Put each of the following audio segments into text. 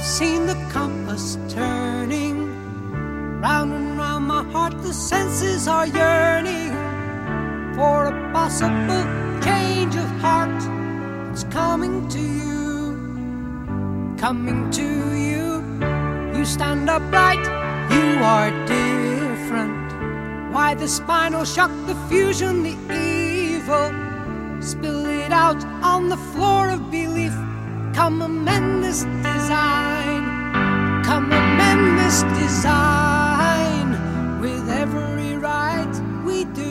seen the compass turning round and round my heart. The senses are yearning for a possible change of heart. It's coming to you, coming to you. You stand upright, you are different. Why the spinal shock, the fusion, the evil? Spill it out on the floor of belief. Come amend this design, come amend this design with every right we do.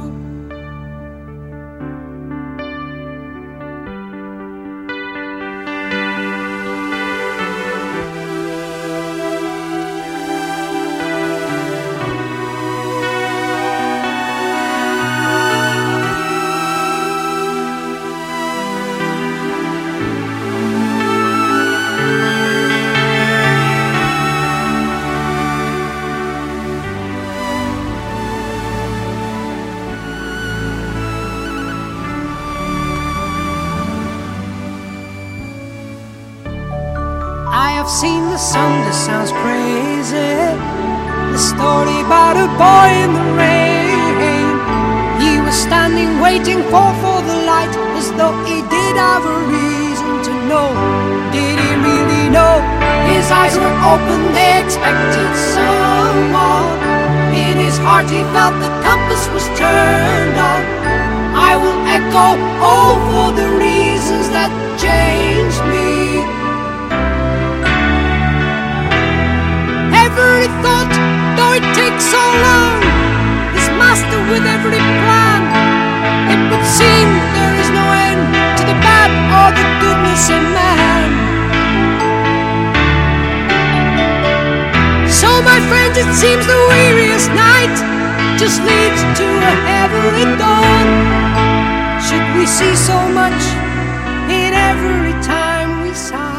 I have seen the song that sounds crazy, the story about a boy in the rain. He was standing waiting for the light, as though he did have a reason to know. Did he really know? His eyes were open, they expected someone. In his heart he felt the compass was turned on. I will echo all for the reasons that changed me. Every thought, though it takes so long, is master with every plan. It would seem there is no end to the bad or the goodness in man. So my friends, it seems the weariest night just leads to a heavenly dawn. Should we see so much in every time we sigh?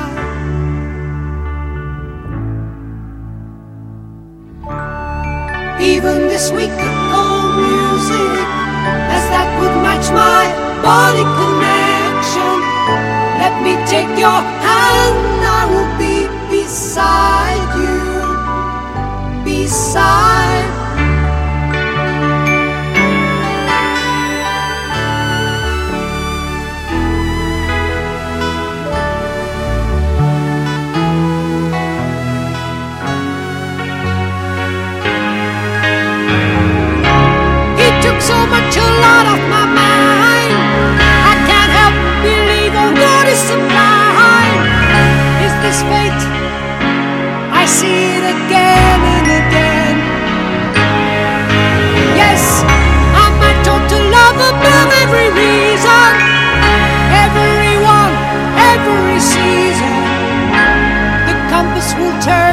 Even this week of old music, as that would match my body connection. Let me take your hand, I will be beside you, beside. So much, a lot of my mind. I can't help believe all God is sublime. Is this fate? I see it again and again. Yes, I'm taught to love above every reason, everyone, every season. The compass will turn.